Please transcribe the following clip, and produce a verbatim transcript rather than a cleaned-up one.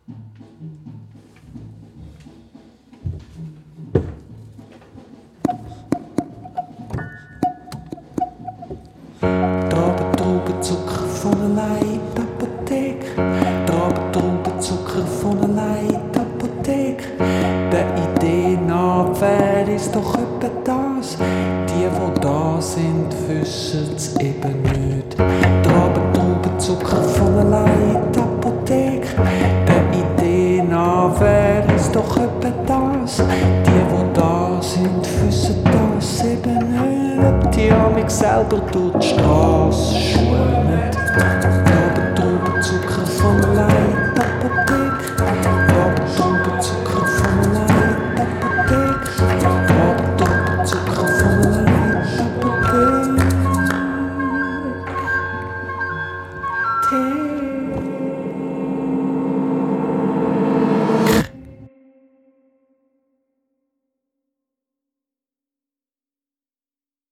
Traben, Trauben, Zucker von allein, die Apotheke. Traben, Trauben, Zucker von allein, die Apotheke. Der Idee nach wäre es doch etwa das. Die, die da sind, wissen's eben nicht. Traben, Trauben, Zucker von allein, die Apotheke. Der Idee nach wäre es doch etwa das. Die, die da sind, wissen das eben nicht. Ob die an mich selber durch die Straße schwimmen.